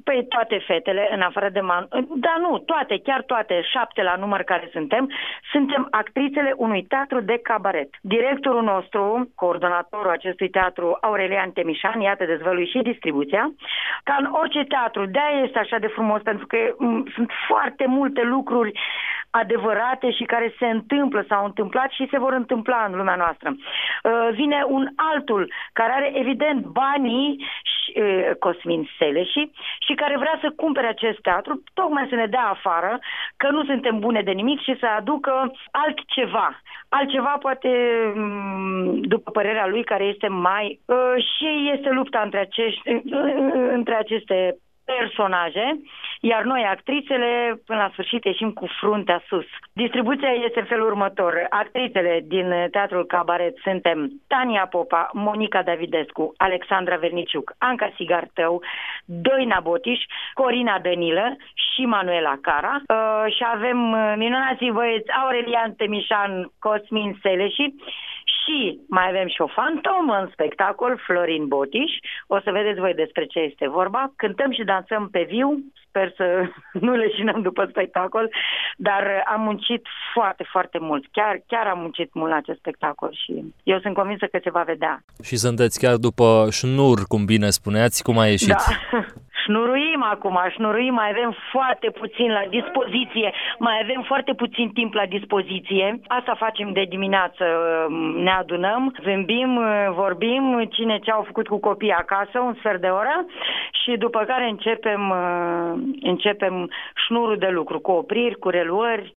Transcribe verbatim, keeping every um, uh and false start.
Păi toate fetele, în afară de Man... Da, nu, toate, chiar toate, șapte la număr care suntem, suntem actrițele unui teatru de cabaret. Directorul nostru, coordonatorul acestui teatru, Aurelian Temișan, iată, dezvălui și distribuția, ca în orice teatru, de-aia este așa de frumos, pentru că m- sunt foarte multe lucruri adevărate și care se întâmplă, s-au întâmplat și se vor întâmpla în lumea noastră. Uh, vine un altul care are evident banii și, uh, Cosmin Seleși și care vrea să cumpere acest teatru, tocmai să ne dea afară, că nu suntem bune de nimic și să aducă altceva. Altceva poate, după părerea lui, care este mai... Uh, și este lupta între, acești, uh, între aceste personaje, iar noi, actrițele, până la sfârșit ieșim cu fruntea sus. Distribuția este în felul următor. Actrițele din Teatrul Cabaret suntem Tania Popa, Monica Davidescu, Alexandra Verniciuc, Anca Sigartău, Doina Botiș, Corina Dănilă și Manuela Cara. Uh, și avem minunații băieți Aurelian Temișan, Cosmin Seleși și mai avem și o fantomă în spectacol, Florin Botiș. O să vedeți voi despre ce este vorba. Cântăm și dansăm pe viu, sper să nu leșinăm după spectacol, dar am muncit foarte, foarte mult. Chiar, chiar am muncit mult la acest spectacol și eu sunt convinsă că se va vedea. Și sunteți chiar după șnur, cum bine spuneați, cum a ieșit? Da. Șnuruim acum, șnuruim, mai avem foarte puțin la dispoziție, mai avem foarte puțin timp la dispoziție. Asta facem de dimineață, ne adunăm, zâmbim, vorbim, cine ce au făcut cu copiii acasă, un sfert de oră și după care începem, începem șnurul de lucru, cu opriri, cu reluări,